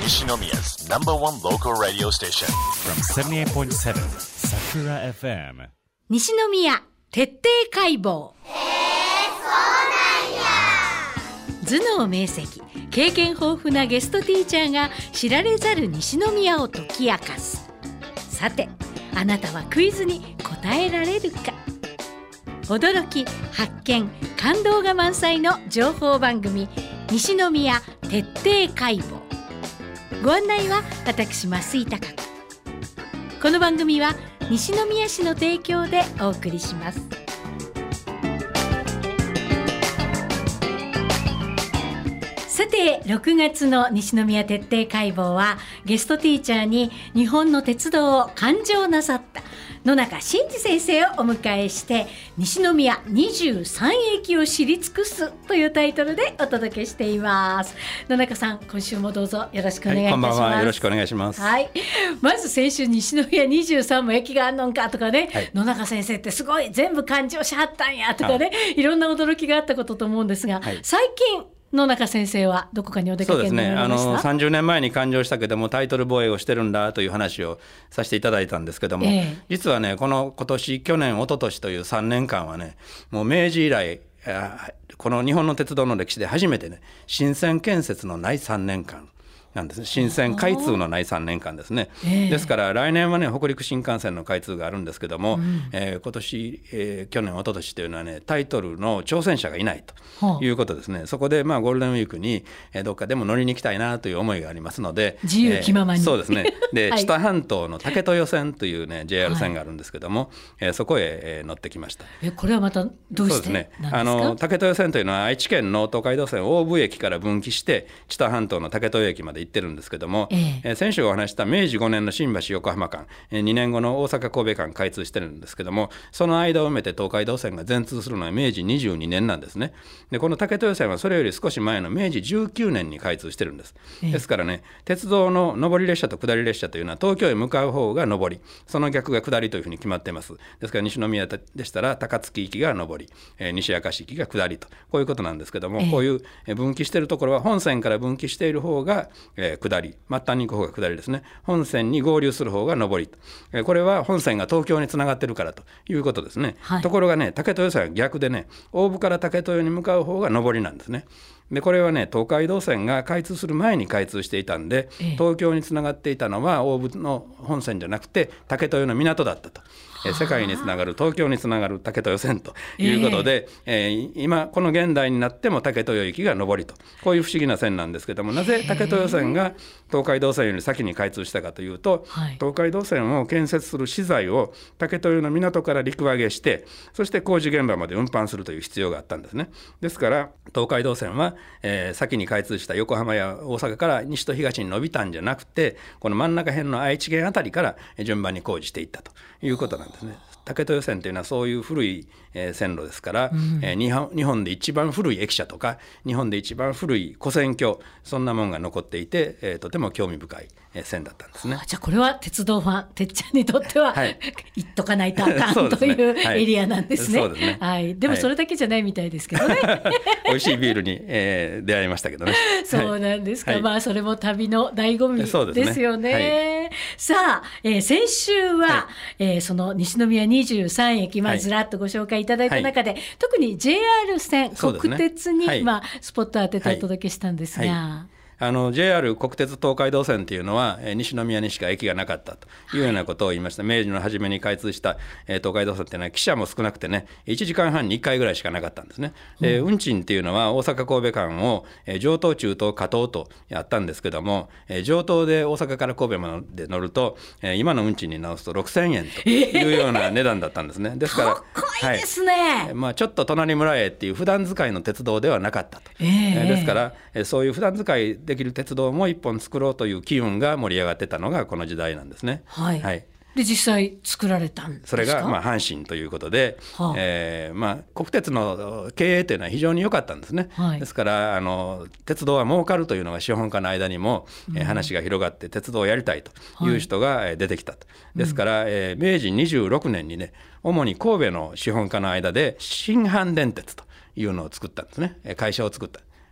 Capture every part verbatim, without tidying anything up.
Nishinomiya's number one local radio station from seventy-eight point seven Sakura エフエム西宮徹底解剖。頭脳明晰、経験豊富なゲストティーチャーが知られざる西宮を解き明かす。さて、あなたはクイズに答えられるか。驚き、発見、感動が満載の情報番組、西宮徹底解剖。ご案内は私増井貴子。この番組は西宮市の提供でお送りします。さて、ろくがつの西宮徹底解剖はゲストティーチャーに日本の鉄道を勘定なさった野中伸二先生をお迎えして西宮にじゅうさんえきを知り尽くすというタイトルでお届けしています。野中さん、今週もどうぞよろしくお願いいたします。 はい、こんばんは。よろしくお願いします。 はい、まず先週西宮にじゅうさんも駅があんのんかとかね、はい、野中先生ってすごい全部勘定しはったんやとかね、はい、いろんな驚きがあったことと思うんですが、はい、最近野中先生はどこかにお出かけになられました？ そうですね、あのさんじゅうねんまえに勘定したけどもタイトル防衛をしてるんだという話をさせていただいたんですけども、えー、実はね、この今年去年一昨年というさんねんかんはね、もう明治以来この日本の鉄道の歴史で初めてね、新線建設のないさんねんかんなんですね。新線開通のないさんねんかんですね、えー、ですから来年はね、北陸新幹線の開通があるんですけども、うん、えー、今年、えー、去年一昨年というのはね、タイトルの挑戦者がいないということですね、はあ、そこでまあゴールデンウィークに、えー、どっかでも乗りに行きたいなという思いがありますので、 自由気ままに、 えー、そうですね。で、はい、知多半島の竹豊線というね ジェイアール 線があるんですけども、はい、えー、そこへ、えー、乗ってきました。 え、これはまたどうしてなんですか？ そうですね、あの竹豊線というのは愛知県の東海道線大府駅から分岐して知多半島の竹豊駅まで行ってるんですけども、ええ、先週お話した明治ごねんの新橋横浜間、にねんごの大阪神戸間開通してるんですけども、その間を埋めて東海道線が全通するのは明治にじゅうにねんなんですね。で、この竹豊線はそれより少し前の明治じゅうきゅうねんに開通してるんです。ええ、ですからね、鉄道の上り列車と下り列車というのは東京へ向かう方が上り、その逆が下りというふうに決まっています。ですから西宮でしたら高槻行きが上り、えー、西明石行きが下りと、こういうことなんですけども、ええ、こういう分岐しているところは本線から分岐している方が、えー、下り、末端に行く方が下りですね。本線に合流する方が上りと、えー、これは本線が東京につながってるからということですね、はい、ところがね、竹豊線は逆でね、大府から竹豊に向かう方が上りなんですね。で、これはね、東海道線が開通する前に開通していたんで、ええ、東京につながっていたのは大府の本線じゃなくて竹豊の港だったと。世界につながる、東京につながる竹豊線ということで、えーえー、今この現代になっても竹豊行きが上りと、こういう不思議な線なんですけども、なぜ竹豊線が東海道線より先に開通したかというと、はい、東海道線を建設する資材を竹豊の港から陸揚げして、そして工事現場まで運搬するという必要があったんですね。ですから東海道線は、えー、先に開通した横浜や大阪から西と東に伸びたんじゃなくて、この真ん中辺の愛知県あたりから順番に工事していったということなんですね。竹豊線というのはそういう古い、えー、線路ですから、うん、えー、日本、日本で一番古い駅舎とか日本で一番古い古線橋、そんなものが残っていて、えー、とても興味深い、えー、線だったんですね。 じゃあこれは鉄道ファンてっちゃんにとっては、はい、言っとかないとあかんというエリアなんですね。 そうですね、 はい、でもそれだけじゃないみたいですけどね、はい、 美味しいビールに、えー、出会いましたけどね。 そうなんですか、はい、まあそれも旅の醍醐味ですよね。 はい、 さあ、えー、先週は、はい、えー、その西宮にじゅうさんえき、まあ、ずらっとご紹介いただいた中で、はい、特に ジェイアール 線、国鉄に、はい、まあ、スポットを当ててお届けしたんですが、はいはい、 あの ジェイアール 国鉄東海道線っていうのは、えー、西宮にしか駅がなかったというようなことを言いました。はい、明治の初めに開通した、えー、東海道線っていうのは汽車も少なくてね、いちじかんはんにいっかいぐらいしかなかったんですね。で、うん、運賃っていうのは大阪神戸間を、えー、上東中東下東とやったんですけども、えー、上東で大阪から神戸まで乗ると、えー、今の運賃に直すとろくせんえんというような値段だったんですね。ですからかっこいいですね。 はい、まあ、ちょっと隣村へっていう普段使いの鉄道ではなかったと、えーえー、ですから、えー、そういう普段使いできる鉄道も一本作ろうという機運が盛り上がってたのがこの時代なんですね。 はい、はい、で実際作られたんですか？ それがまあ阪神ということで、はあ、えーまあ、国鉄の経営というのは非常に良かったんですね。はい、ですからあの鉄道は儲かるというのが資本家の間にも、うん、えー、話が広がって鉄道をやりたいという人が出てきたと。はい、ですから、えー、明治にじゅうろくねんにね、主に神戸の資本家の間で新阪電鉄というのを作ったんですね。会社を作った。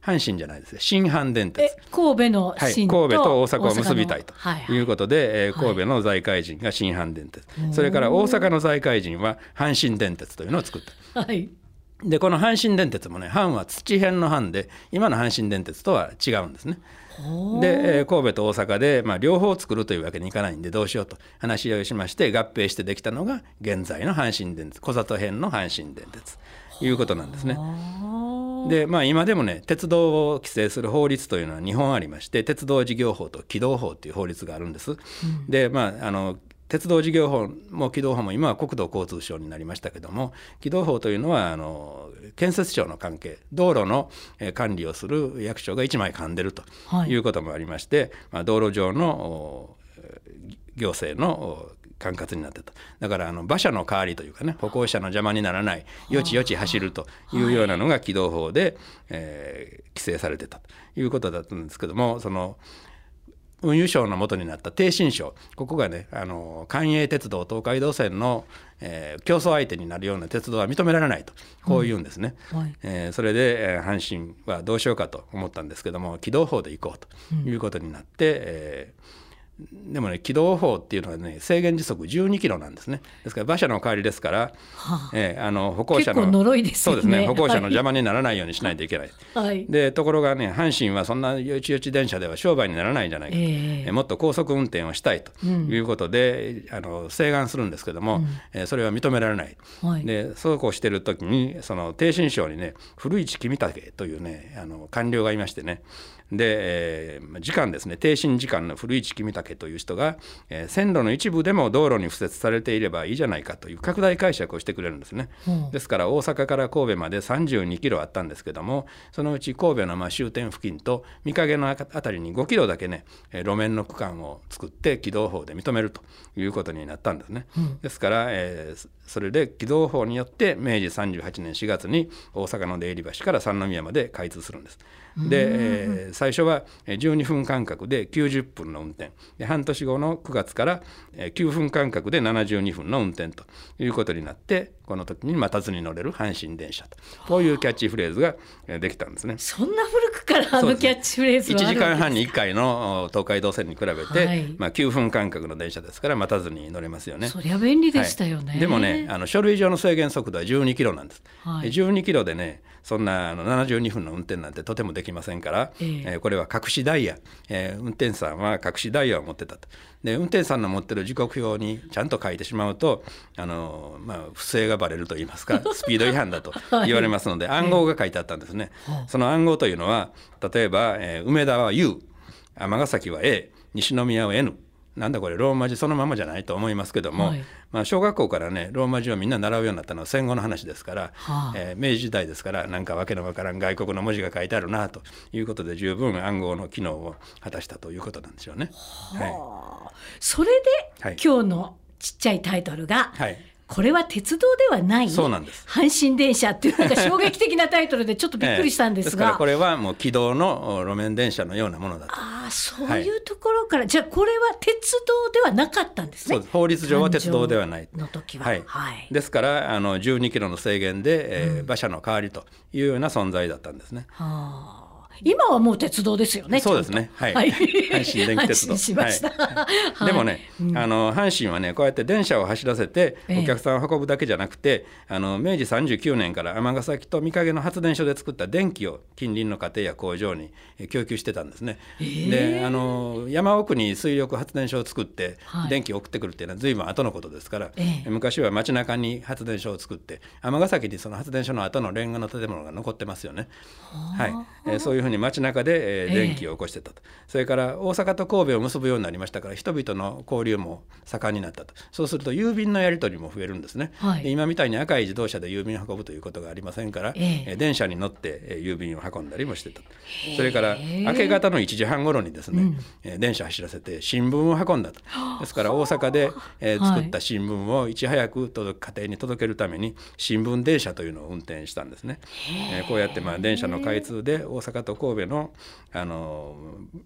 阪神じゃないですね、新阪電鉄。 神戸の新と、 はい、神戸と大阪を結びたいとはいはい、 いうことで、えー、神戸の財界人が新阪電鉄、はい、それから大阪の財界人は阪神電鉄というのを作った。はい、でこの阪神電鉄もね、阪は土辺の阪で今の阪神電鉄とは違うんですね。で、えー、神戸と大阪で、まあ、両方作るというわけにいかないんでどうしようと話し合いをしまして合併してできたのが現在の阪神電鉄、小里編の阪神電鉄ということなんですね。で、まあ、今でもね鉄道を規制する法律というのはにほんありまして、鉄道事業法と軌道法という法律があるんです。うん、で、まあ、あの鉄道事業法も軌道法も今は国土交通省になりましたけども、軌道法というのはあの建設省の関係、道路の管理をする役所がいちまい噛んでるということもありまして、はい、まあ、道路上の行政の管轄になってた。だからあの馬車の代わりというかね、歩行者の邪魔にならないよちよち走るというようなのが軌道法で、えー、規制されてたということだったんですけども、その運輸省の元になった逓信省、ここがねあの関営鉄道東海道線の、えー、競争相手になるような鉄道は認められないとこう言うんですね。うん、はい、えー、それで、えー、阪神はどうしようかと思ったんですけども、軌道法で行こうということになって、うん、えーでもね軌道法っていうのはね制限時速じゅうにキロなんですね。ですから馬車の代わりですから、はあ、えー、あの歩行者の結構呪いですよね。 そうですね、歩行者の邪魔にならないようにしないといけない、はい、でところがね阪神はそんなよちよち電車では商売にならないんじゃないかと、えーえー、もっと高速運転をしたいということで、うん、あの請願するんですけども、うん、えー、それは認められない、はい、でそうこうしてる時にその逓信省にね古市公武というねあの官僚がいましてね、で、えー、次官ですね、逓信次官の古市公武という人が、えー、線路の一部でも道路に敷設されていればいいじゃないかという拡大解釈をしてくれるんですね。うん、ですから大阪から神戸までさんじゅうにキロあったんですけども、そのうち神戸のまあ終点付近と御影のあたりにごキロだけね、えー、路面の区間を作って軌道法で認めるということになったんですね。うん、ですから、えー、それで軌道法によって明治さんじゅうはちねんしがつに大阪の出入り橋から三宮まで開通するんです。で、えー、最初はじゅうにふん間隔できゅうじゅっぷんの運転で、半年後のくがつからきゅうふん間隔でななじゅうにふんの運転ということになって、この時に待たずに乗れる阪神電車と、こういうキャッチフレーズができたんですね。 そんな古くからあのキャッチフレーズはあるんですか。いちじかんはんにいっかいの東海道線に比べて、はい、まあ、きゅうふん間隔の電車ですから待たずに乗れますよね。そりゃ便利でしたよね。 はい、でもねあの書類上の制限速度はじゅうにキロなんです。はい、じゅうにキロでねそんなあのななじゅうにふんの運転なんてとてもできませんから、えーえー、これは隠しダイヤ、えー、運転手さんは隠しダイヤを持ってたと。で運転手さんの持ってる時刻表にちゃんと書いてしまうとあの、まあ、不正がバレるといいますかスピード違反だと言われますので、はい、暗号が書いてあったんですね。えー、その暗号というのは例えば、えー、梅田は U、 尼崎は A、 西宮は N、なんだこれローマ字そのままじゃないと思いますけども、はい、まあ、小学校からねローマ字をみんな習うようになったのは戦後の話ですから、はあ、えー、明治時代ですから、なんかわけのわからん外国の文字が書いてあるなということで十分暗号の機能を果たしたということなんでしょうね。 はあ、はい、それで、はい、今日のちっちゃいタイトルが、はい、これは鉄道ではないそうなんです阪神電車っていうなんか衝撃的なタイトルでちょっとびっくりしたんですが、ええ、ですからこれはもう軌道の路面電車のようなものだと。 ああ、そういうところから、はい、じゃあこれは鉄道ではなかったんですね。 そうです、法律上は鉄道ではないの時は、 はいはい、ですからあのじゅうにキロの制限で、えーうん、馬車の代わりというような存在だったんですね。はあ、今はもう鉄道ですよね。 そうですね、はい、はい、阪神電気鉄道しました、はい、でもね、うん、あの阪神はねこうやって電車を走らせてお客さんを運ぶだけじゃなくて、えー、あの明治さんじゅうきゅうねんから尼崎と御影の発電所で作った電気を近隣の家庭や工場に供給してたんですね。えー、であの山奥に水力発電所を作って電気を送ってくるっていうのは随分後のことですから、はい、昔は街中に発電所を作って尼崎にその発電所の後のレンガの建物が残ってますよね。はい、えー、そういうふうに街中で、えー、電気を起こしてたと、えー、それから大阪と神戸を結ぶようになりましたから人々の交流も盛んになったと。そうすると郵便のやり取りも増えるんですね。はい、で今みたいに赤い自動車で郵便を運ぶということがありませんから、えー、電車に乗って、えー、郵便を運んだりもしてた。それから明け方のいちじはん頃にですね、うん、えー、電車走らせて新聞を運んだと。ですから大阪で、えー、作った新聞をいち早く届家庭に届けるために新聞電車というのを運転したんですね。えー、こうやってまあ電車の開通で大阪と神戸のあの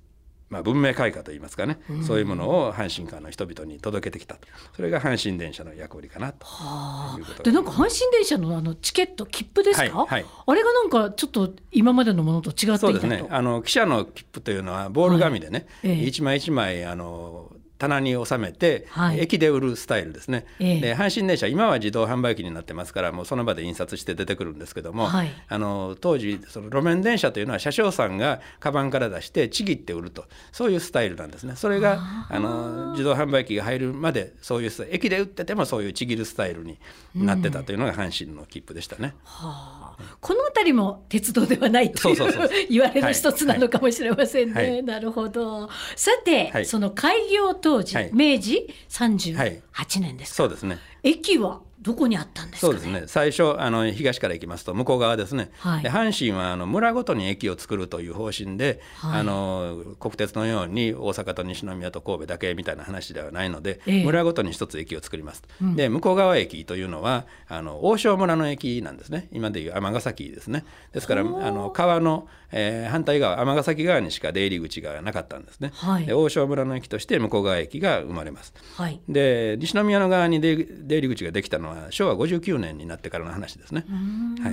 まあ、文明開化といいますかね、うん、そういうものを阪神間の人々に届けてきたと。それが阪神電車の役割かなということで、なんか阪神電車 の, あのチケット切符ですか、はいはい、あれがなんかちょっと今までのものと違っていたと。 そうですね、あの汽車の切符というのはボール紙でね、はい、一枚一枚あの棚に収めて、はい、駅で売るスタイルですね、ええ、で阪神電車今は自動販売機になってますからもうその場で印刷して出てくるんですけども、はい、あの当時その路面電車というのは車掌さんがカバンから出してちぎって売ると、そういうスタイルなんですね。それがあの自動販売機が入るまでそういう駅で売っててもそういうちぎるスタイルになってたというのが阪神の切符でしたね、うんはあ、 このあたりも鉄道ではないという言われる一つなのかもしれませんね、はいはい、なるほど。さて、はい、その開業当時、はい、明治さんじゅうはちねんですか、 はい、そうですね。 駅はどこにあったんですかね。 そうですね、最初あの東から行きますと向こう側ですね、はい、で阪神はあの村ごとに駅を作るという方針で、はい、あの国鉄のように大阪と西宮と神戸だけみたいな話ではないので、ええ、村ごとに一つ駅を作ります、うん、で向こう側駅というのはあの大正村の駅なんですね。今でいう尼崎ですね。ですからあの川の、えー、反対側尼崎側にしか出入り口がなかったんですね、はい、で大正村の駅として向こう側駅が生まれます、はい、で西宮の側に出入り口ができたのはしょうわごじゅうきゅうねんになってからの話ですね。はい、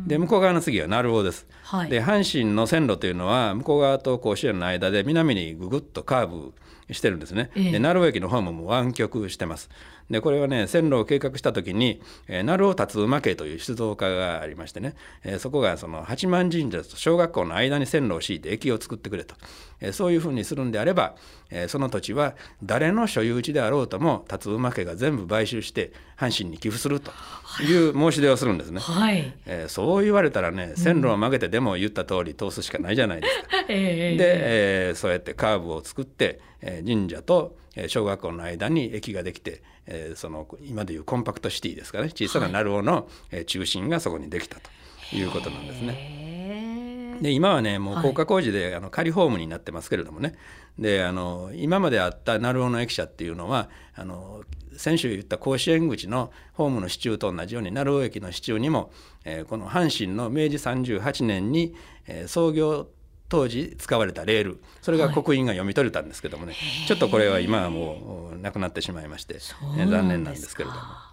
で向こう側の次は鳴尾です、はい、で阪神の線路というのは向こう側と甲子園の間で南にぐぐっとカーブしてるんですね、ええ、で鳴尾駅のホームも湾曲してます。でこれはね線路を計画した時に、えー、鳴尾辰馬家という出動家がありましてね、えー、そこがその八幡神社と小学校の間に線路を敷いて駅を作ってくれと、えー、そういうふうにするんであれば、えー、その土地は誰の所有地であろうとも辰馬家が全部買収して阪神に寄付するという申し出をするんですね、はいえー、そう言われたらね線路を曲げてでも言った通り通すしかないじゃないですか、うんえー、で、えー、そうやってカーブを作って、えー、神社と小学校の間に駅ができて、えー、その今でいうコンパクトシティですかね、小さな鳴尾の中心がそこにできたということなんですね。で今はねもう高架工事で、はい、あの仮ホームになってますけれどもね、であの今まであった鳴尾の駅舎っていうのはあの先週言った甲子園口のホームの支柱と同じように鳴尾駅の支柱にも、えー、この阪神の明治さんじゅうはちねんに、えー、創業当時使われたレール、それが刻印が読み取れたんですけどもね、はい、ちょっとこれは今はもうなくなってしまいまして、ね、残念なんですけれども、はい、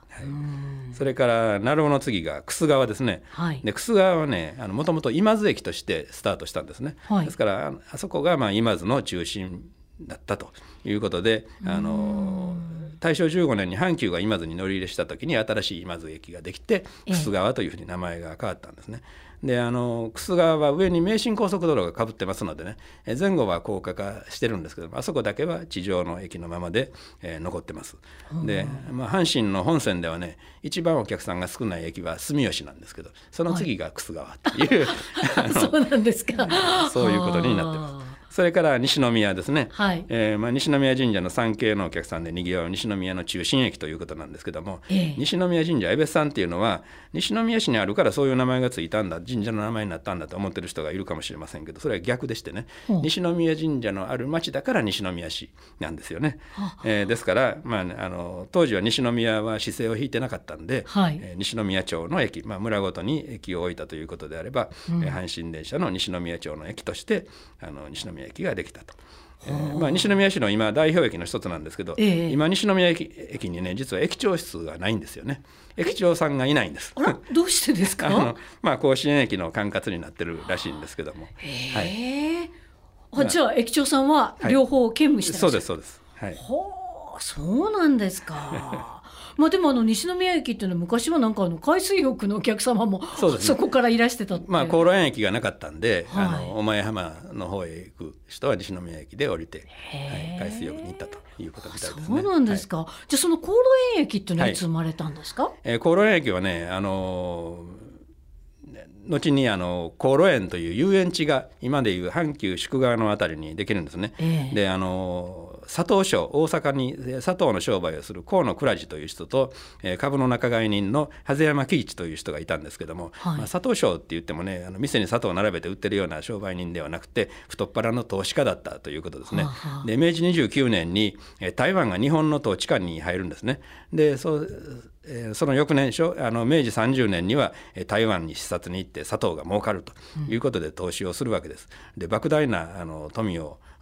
それから鳴尾の次が楠川ですね、はい、で楠川はねもともと今津駅としてスタートしたんですね、はい、ですからあそこがまあ今津の中心だったということで、あの大正じゅうごねんに阪急が今津に乗り入れした時に新しい今津駅ができて楠川というふうに名前が変わったんですね。であの楠川は上に名神高速道路がかぶってますのでね、前後は高架化してるんですけども、あそこだけは地上の駅のままで、えー、残ってます。で、まあ、阪神の本線ではね一番お客さんが少ない駅は住吉なんですけど、その次が楠川という、はい、 そうなんですかそういうことになってます。それから西宮ですね、はいえーまあ、西宮神社の参詣のお客さんでにぎわう西宮の中心駅ということなんですけども、ええ、西宮神社江別さんっていうのは西宮市にあるからそういう名前がついたんだ、神社の名前になったんだと思ってる人がいるかもしれませんけど、それは逆でしてね、うん、西宮神社のある町だから西宮市なんですよね、えー、ですから、まあ、あの当時は西宮は市政を引いてなかったんで、はいえー、西宮町の駅、まあ、村ごとに駅を置いたということであれば、うん、阪神電車の西宮町の駅としてあの西宮駅ができたと、えーまあ、西宮市の今代表駅の一つなんですけど、えー、今西宮 駅, 駅にね実は駅長室がないんですよね。駅長さんがいないんです。 あらどうしてですか？ あの、まあ、甲子園駅の管轄になってるらしいんですけども、 へー、はい、あじゃあ駅長さんは両方兼務してらっしゃる、 はい、そうですそうです、はい、 ほうそうなんですかまあ、でもあの西宮駅っていうのは昔はなんかあの海水浴のお客様も そ,、ね、そこからいらしてたって、 まあ、高炉園駅がなかったんで、はい、あのお前浜の方へ行く人は西宮駅で降りて、はい、海水浴に行ったということみたいですね。 そうなんですか、はい、じゃあその高炉園駅っていうのはいつ生まれたんですか？はいえー、高炉園駅はねあのー、後にあの高炉園という遊園地が今でいう阪急宿川のあたりにできるんですね、えー、であのー佐藤商大阪に佐藤の商売をする河野倉治という人と、えー、株の仲買人の長谷山喜一という人がいたんですけども、はいまあ、佐藤商って言ってもねあの店に砂糖を並べて売ってるような商売人ではなくて太っ腹の投資家だったということですね。はあはあ、で明治にじゅうきゅうねんに、えー、台湾が日本の統治下に入るんですね。でそうえー、その翌年あの明治さんじゅうねんには台湾に視察に行って砂糖が儲かるということで投資をするわけです。で莫大なあの富を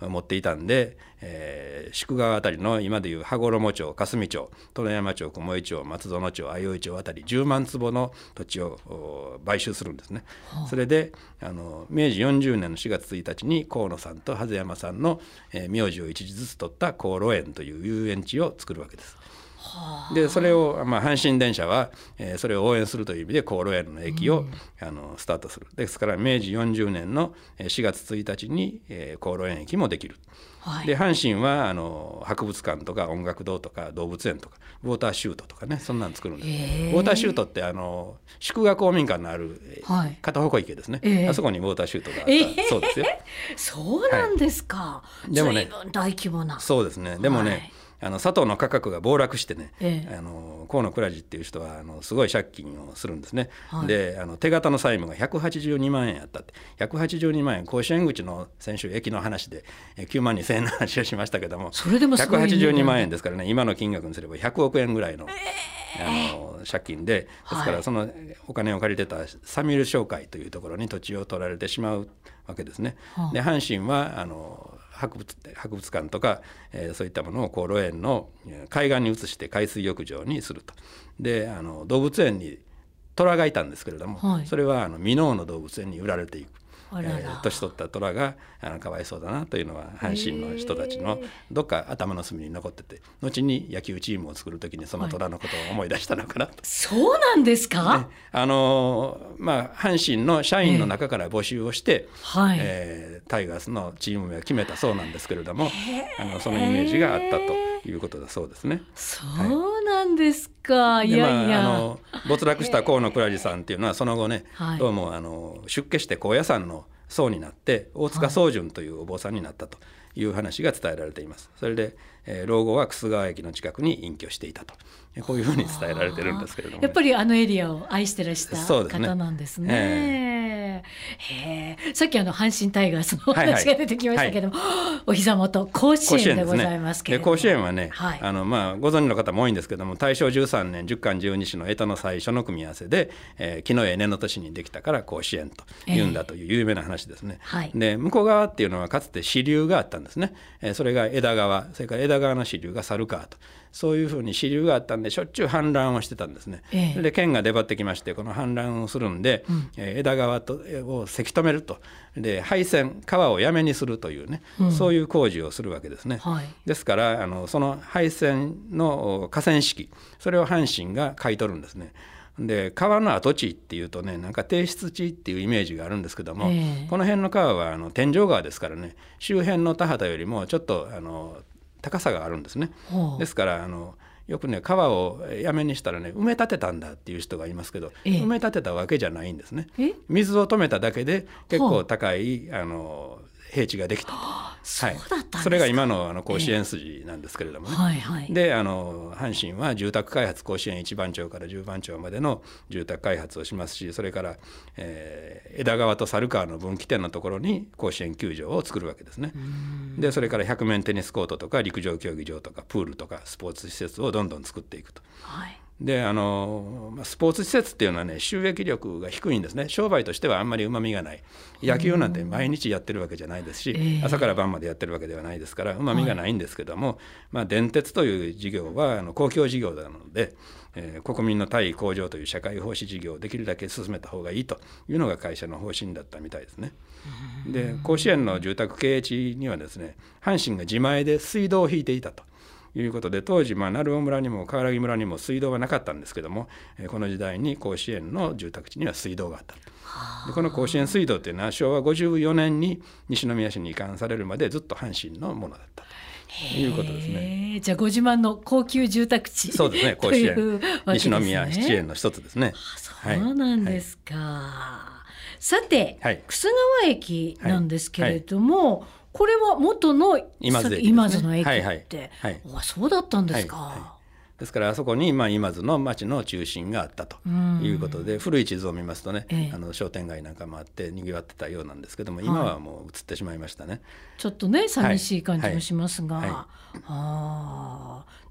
持っていたんで、えー、宿川あたりの今でいう羽衣町、霞町、殿山町、雲井町、松園町、相生町あたりじゅうまんつぼの土地を買収するんですね、はあ、それであのめいじよんじゅうねんのしがつついたちに河野さんと鳩山さんの、えー、名字を一字ずつ取った河野園という遊園地を作るわけです。でそれを、まあ、阪神電車は、えー、それを応援するという意味で河野園の駅を、うん、あのスタートする。ですからめいじよんじゅうねんのしがつついたちに、えー、河野園駅もできる、はい、で阪神はあの博物館とか音楽堂とか動物園とかウォーターシュートとかね、そんなの作るんです。ウォーターシュートってあの祝賀公民館のある、はい、片鉾池ですね、えー、あそこにウォーターシュートがあった、えー、そうですよ。 そうなんですか、はい、でもね、随分大規模な。 そうですね。でもね、はい、あの砂糖の価格が暴落してね、ええ、あの河野倉治っていう人はあのすごい借金をするんですね、はい、であの手形の債務がひゃくはちじゅうにまんえんやったって。ひゃくはちじゅうにまんえん、甲子園口の先週駅の話できゅうまんにせんえんの話をしましたけども、 それでもすごい、ね、 ひゃくはちじゅうにまんえんですからね、今の金額にすればひゃくおくえんぐらいの、えー、あの借金で、ですからそのお金を借りてたサミュル商会というところに土地を取られてしまうわけですね、はあ、で阪神はあの博物、博物館とか、えー、そういったものを河野園の海岸に移して海水浴場にすると。であの動物園に虎がいたんですけれども、はい、それはあの箕面の動物園に売られていく。あらら、えー、年取った虎があのかわいそうだなというのは阪神の人たちのどっか頭の隅に残ってて、後に野球チームを作るときにその虎のことを思い出したのかなと、はい、 そうなんですか、 ね、あのまあ、阪神の社員の中から募集をして、えーはいえー、タイガースのチーム名を決めたそうなんですけれども、あのそのイメージがあったということだそうですね。 そうなんですか、はい、いやいや、 まあ、あの没落した河野倉治さんっていうのはその後ね、はい、どうもあの出家して高野山の僧になって大塚宗純というお坊さんになったという話が伝えられています。それで、えー、老後は楠川駅の近くに隠居していたと、こういうふうに伝えられてるんですけれども、ね、 やっぱりあのエリアを愛してらした方なんですね。えー、へー、さっきあの阪神タイガースの話が出てきましたけども、はいはい、お膝元甲子園でございますけれども、 甲子園はね、はい、あのまあ、ご存知の方も多いんですけども、大正じゅうさんねん十干十二支の干支の最初の組み合わせで、えー、木の枝の年にできたから甲子園というんだという有名な話ですね、えーはい、で向こう側っていうのはかつて支流があったんですね、えー、それが枝川、それから枝川の支流が猿川と、そういうふうに支流があったんでしょっちゅう氾濫をしてたんですね、ええ、で県が出張ってきまして、この氾濫をするんで、うんえー、枝川とをせき止めると、で廃線、川をやめにするというね、うん、そういう工事をするわけですね、はい、ですからあのその廃線の河川敷、それを阪神が買い取るんですね。で川の跡地っていうとね、なんか低湿地っていうイメージがあるんですけども、えー、この辺の川はあの天井川ですからね、周辺の田畑よりもちょっとあの高さがあるんですね。ですからあのよくね、川をやめにしたらね、埋め立てたんだっていう人がいますけど、ええ、埋め立てたわけじゃないんですね。水を止めただけで結構高いあの平地ができたと、はあ、そうだったんですか。それが今 の, あの甲子園筋なんですけれどもね、えはいはい、であの阪神は住宅開発、甲子園いちばん町からじゅうばん町までの住宅開発をしますし、それから、えー、枝川と猿川の分岐点のところに甲子園球場を作るわけですね。でそれから百面テニスコートとか陸上競技場とかプールとかスポーツ施設をどんどん作っていくと、はい、であのスポーツ施設っていうのはね、収益力が低いんですね。商売としてはあんまりうまみがない。野球なんて毎日やってるわけじゃないですし、えー、朝から晩までやってるわけではないですからうまみがないんですけども、はいまあ、電鉄という事業はあの公共事業なので、えー、国民の対向上という社会奉仕事業をできるだけ進めた方がいいというのが会社の方針だったみたいですね。で甲子園の住宅経営地にはですね、阪神が自前で水道を引いていたということで、当時、まあ、鳴尾村にも川原木村にも水道はなかったんですけども、えー、この時代に甲子園の住宅地には水道があった。でこの甲子園水道というのはしょうわごじゅうよねんに西宮市に移管されるまでずっと阪神のものだったということですね。 じゃあご自慢の高級住宅地、 そうですね、甲子園、ね、西宮七園の一つですね。 そうなんですか、はい、さて、はい、楠川駅なんですけれども、はいはい、これは元の今津、ね、今津の駅って、はいはいはい、あそうだったんですか、はいはい、 ですからあそこに、まあ、今津の町の中心があったということで、古い地図を見ますとね、ええ、あの商店街なんかもあってにぎわってたようなんですけども、今はもう移ってしまいましたね、はい、 ちょっとね寂しい感じもしますが、はいはい、あ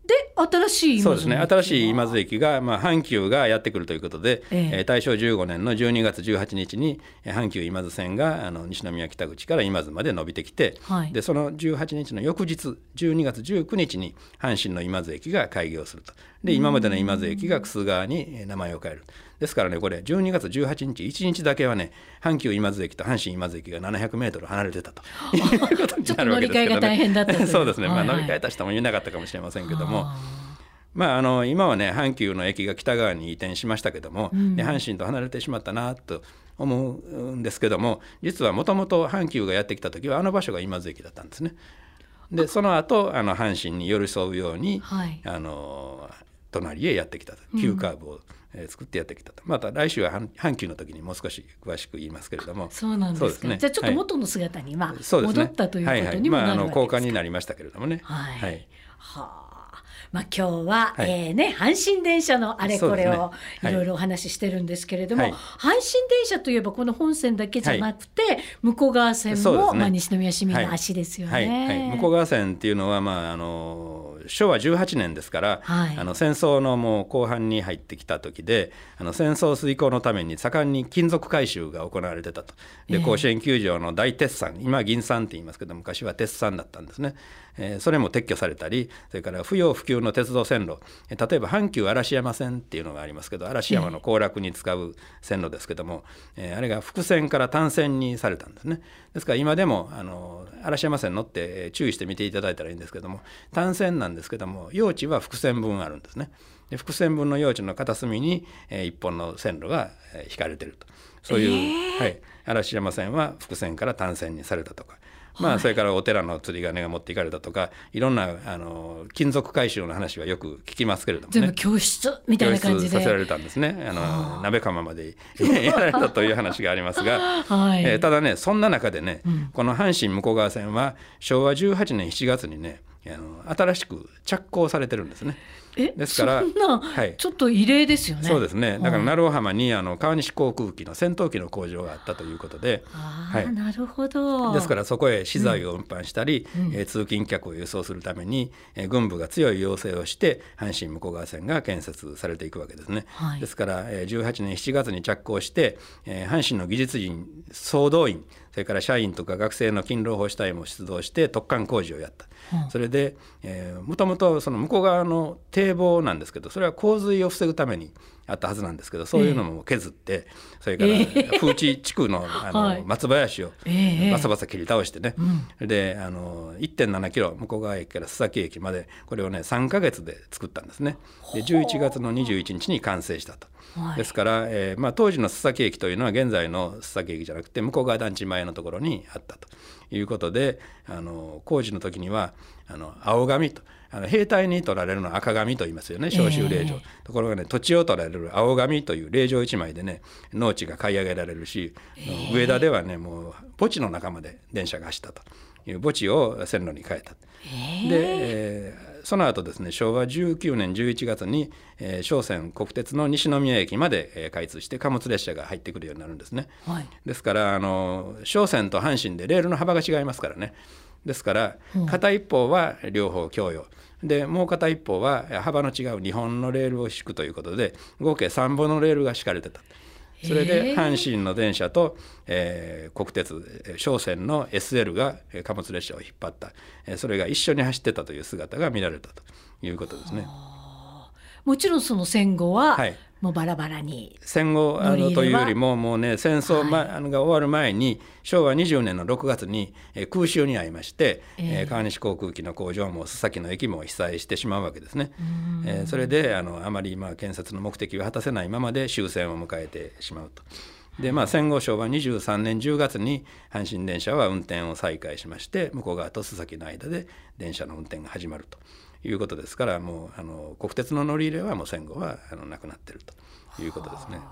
で新しい今津そうですね、新しい今津駅が、まあ、阪急がやってくるということで、 えええー、大正じゅうごねんのじゅうにがつじゅうはちにちに阪急今津線があの西宮北口から今津まで伸びてきて、 はい、 でそのじゅうはちにちの翌日じゅうにがつじゅうくにちに阪神の今津駅が開業すると。で今までの今津駅が楠川に名前を変える。ですからね、これじゅうにがつじゅうはちにちいちにちだけはね、阪急今津駅と阪神今津駅がななひゃくメートル離れてたということになるわけですけどね。 ちょっと乗り換えが大変だったというそうですね、まあ、 はいはい、 乗り換えた人もいなかったかもしれませんけども、まあ、あの今はね阪急の駅が北側に移転しましたけども、うん、で阪神と離れてしまったなと思うんですけども、実はもともと阪急がやってきた時はあの場所が今津駅だったんですね。でその後あの阪神に寄り添うように、はい、あの隣へやってきたと、急カーブを、うんえー、作ってやってきたと。また来週は阪急の時にもう少し詳しく言いますけれども。 そうなんですか。 ね、 じゃあちょっと元の姿には戻ったということにもなるわけですか。 まあ、あの交換になりましたけれどもね。 はいはい、 はあ、まあ、今日は、 はい、 えーね、阪神電車のあれこれをいろいろお話ししてるんですけれども、はい、阪神電車といえばこの本線だけじゃなくて、はい、向川線も、ねまあ、西宮市民の足ですよね。 はいはいはい、向川線っていうのは、まあ、あのしょうわじゅうはちねんですから、はい、あの戦争のもう後半に入ってきた時で、あの戦争遂行のために盛んに金属回収が行われてたと。で甲子園球場の大鉄山、今は銀山って言いますけど昔は鉄山だったんですね。えー、それも撤去されたり、それから不要不急の鉄道線路、えー、例えば阪急嵐山線っていうのがありますけど、嵐山の行楽に使う線路ですけども、えー、あれが複線から単線にされたんですね。ですから今でもあの嵐山線乗って注意して見ていただいたらいいんですけども、単線なんですけども用地は複線分あるんですね。で複線分の用地の片隅に、えー、一本の線路が、えー、引かれていると、そういう、えーはい、嵐山線は複線から単線にされたとか、まあ、それからお寺の釣り鐘が持っていかれたとか、いろんなあの金属回収の話はよく聞きますけれどもね。 全部教室みたいな感じで教室させられたんですね。あの鍋窯までやられたという話がありますが、はいえー、ただねそんな中でね、うん、この阪神向川線はしょうわじゅうはちねんしちがつにねあの新しく着工されてるんですね。 えですからそんな、はい、ちょっと異例ですよね。 そうですね。だから鳴尾浜にあの川西航空機の戦闘機の工場があったということで、 あ、はい、なるほど。 ですからそこへ資材を運搬したり、うんえー、通勤客を輸送するために、えー、軍部が強い要請をして阪神向川線が建設されていくわけですね。はい、ですから、えー、じゅうはちねんしちがつに着工して、えー、阪神の技術人総動員、それから社員とか学生の勤労奉仕隊も出動して突貫工事をやった。うん、それで、えー、もともとその向こう側の堤防なんですけど、それは洪水を防ぐためにあったはずなんですけど、そういうのも削って、えー、それから風知地区 の, あの、はい、松林をバサバサ切り倒してね、えー、であの いってんななキロ向こう側駅から須崎駅までこれをねさんかげつで作ったんですね。でじゅういちがつのにじゅういちにちに完成したと。はい、ですから、えーまあ、当時の須崎駅というのは現在の須崎駅じゃなくて向こう側団地前のところにあったということで、あの工事の時にはあの青紙と、あの兵隊に取られるのは赤紙と言いますよね、召集令状、えー、ところがね土地を取られる青紙という令状いちまいでね農地が買い上げられるし、えー、上田ではねもう墓地の中まで電車が走ったという墓地を線路に変えた。えー、で、えーその後ですねしょうわじゅうきゅうねんじゅういちがつに、えー、商船国鉄の西宮駅まで、えー、開通して貨物列車が入ってくるようになるんですね。はい、ですからあの商船と阪神でレールの幅が違いますからね。ですから片一方は両方供与で、もう片一方は幅の違うにほんのレールを敷くということで合計さんぼんのレールが敷かれてた。それで阪神の電車と、えー、国鉄商船の エスエル が貨物列車を引っ張った、それが一緒に走ってたという姿が見られたということですね。 もちろんその戦後は、はい、もうバラバラに戦後あのというよりももうね戦争、まはい、あのが終わる前にしょうわにじゅうねんのろくがつに、えー、空襲に遭いまして、えー、川西航空機の工場も須崎の駅も被災してしまうわけですね。えー、それであのあまりまあ建設の目的を果たせないままで終戦を迎えてしまうと。でまあ、戦後しょうわにじゅうさんねんじゅうがつに阪神電車は運転を再開しまして、向こう側と須崎の間で電車の運転が始まるということですから、もうあの国鉄の乗り入れはもう戦後はあのなくなっているということですね。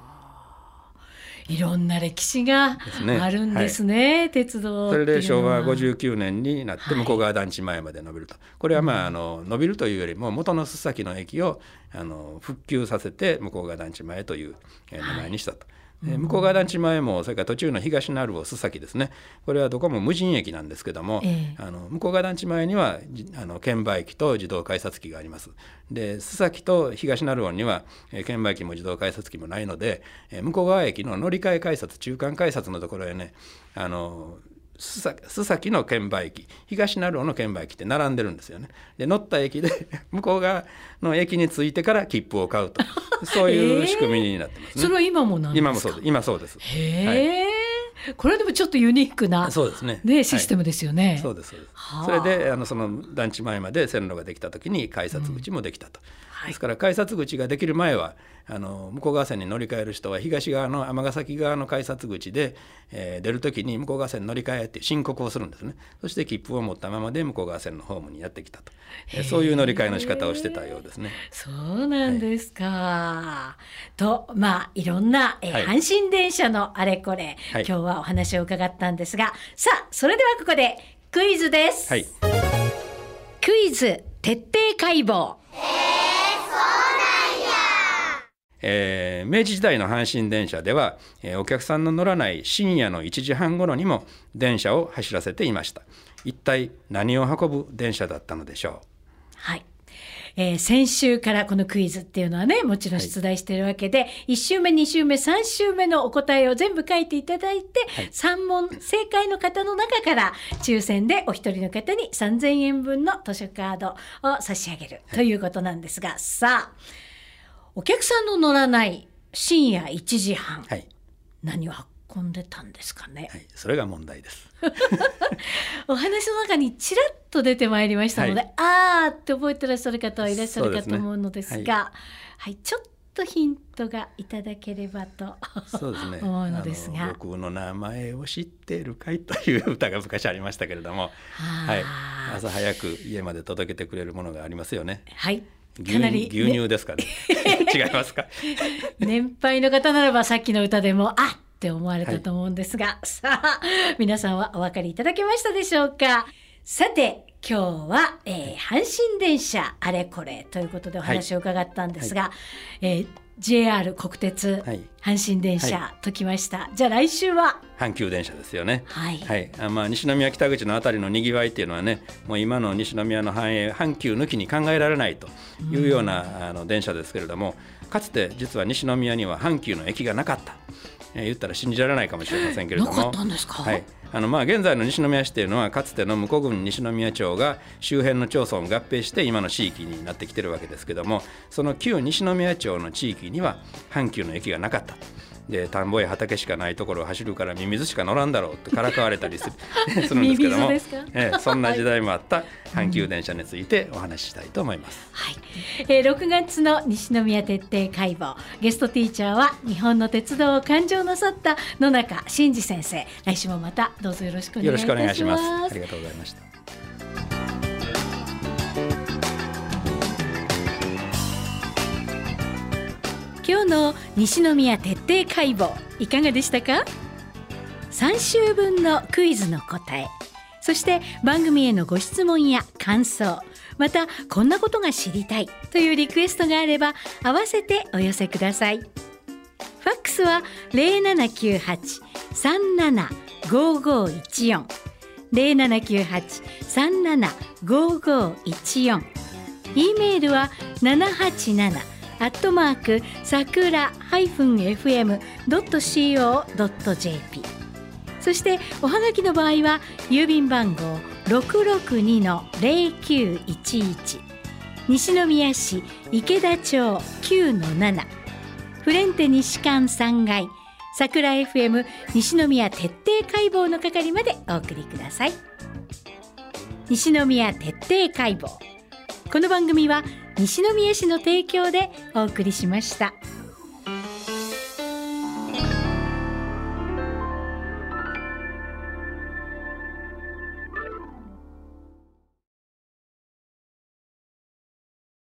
いろんな歴史があるんですね、はい、鉄道っていうのは。それでしょうわごじゅうきゅうねんになって向こう側団地前まで伸びると、はい、これはまああの伸びるというよりも元の須崎の駅をあの復旧させて向こう側団地前という名前にしたと。はい、 えー、向川団地前もそれから途中の東鳴尾須崎ですね、これはどこも無人駅なんですけども、えー、あの向川団地前にはあの券売機と自動改札機があります。で須崎と東鳴尾には、えー、券売機も自動改札機もないので、えー、向川駅の乗り換え改札中間改札のところへね、あの須崎の券売機、東鳴尾の券売機って並んでるんですよね。で乗った駅で向こう側の駅に着いてから切符を買うと、そういう仕組みになってますね。 それは今もなんですか？ 今もそうです。今そうです。 へー、はい、これでもちょっとユニークな、 そうですね、 ね、システムですよね。はい、 そうですそうです。それであのその団地前まで線路ができた時に改札口もできたと、うん、ですから改札口ができる前はあの向こう側線に乗り換える人は東側の尼崎側の改札口で、えー、出る時に向こう側線乗り換えっていう申告をするんですね。そして切符を持ったままで向こう側線のホームにやってきたと、えー、そういう乗り換えの仕方をしてたようですね。 そうなんですか、はい、とまあいろんな、えーはい、阪神電車のあれこれ、はい、今日はお話を伺ったんですが、さあそれではここでクイズです、はい、クイズ徹底解剖。 えー、明治時代の阪神電車では、えー、お客さんの乗らない深夜のいちじはん頃にも電車を走らせていました。一体何を運ぶ電車だったのでしょう。 はい、えー、先週からこのクイズっていうのはね、もちろん出題しているわけで、はい、いち週目に週目さん週目のお答えを全部書いていただいて、はい、さん問正解の方の中から抽選でお一人の方にさんぜんえん分の図書カードを差し上げるということなんですが、はい、さあお客さんの乗らない深夜いちじはん、はい、何を運んでたんですかね。 はい、それが問題ですお話の中にちらっと出てまいりましたので、はい、あーって覚えてらっしゃる方はいらっしゃるかと思うのですが、そうですね、はいはい、ちょっとヒントがいただければとそうです、ね、思うのですが、 僕の名前を知っているかいという歌が昔ありましたけれども、はい、朝早く家まで届けてくれるものがありますよね。 はい、 牛かなり、ね、牛乳ですかね違いますか年配の方ならばさっきの歌でもあって思われたと思うんですが、はい、さあ皆さんはお分かりいただけましたでしょうか。さて今日は、えー、阪神電車あれこれということでお話を伺ったんですが、はいはい、えー、ジェイアール 国鉄、はい、阪神電車、はい、ときました。じゃあ来週は阪急電車ですよね。 はいはい、あまあ、西宮北口のあたりのにぎわいっていうのはね、もう今の西宮の繁栄阪急抜きに考えられないというような、うん、あの電車ですけれども、かつて実は西宮には阪急の駅がなかった、えー、言ったら信じられないかもしれませんけれども、 なかったんですか。 はい、あのまあ現在の西宮市というのはかつての向郡西宮町が周辺の町村を合併して今の地域になってきてるわけですけども、その旧西宮町の地域には阪急の駅がなかった。で田んぼや畑しかないところを走るからミミズしか乗らんだろうってからかわれたりする, するんですけども、えー、そんな時代もあった阪急電車についてお話ししたいと思います、 はい、えー、ろくがつの西宮徹底解剖、ゲストティーチャーは日本の鉄道を勘定なさった野中伸二先生。来週もまたどうぞよろしくお願いいたします。 よろしくお願いします。ありがとうございました。 今日の西宮徹底解剖いかがでしたか。さん週分のクイズの答え、そして番組へのご質問や感想、またこんなことが知りたいというリクエストがあれば合わせてお寄せください。ファックスは ゼロななきゅうはち さんなな ごごいちよん ゼロななきゅうはち さんなな ごごいちよん、 E メールはななはちななアットマークさくら エフエムドットシーオードットジェーピー、 そしておはがきの場合は郵便番号 ろくろくにのゼロきゅういちいち 西宮市池田町 きゅうのなな フレンテ西館さんがいさくら エフエム 西宮徹底解剖の係までお送りください。西宮徹底解剖、この番組は西宮市の提供でお送りしました。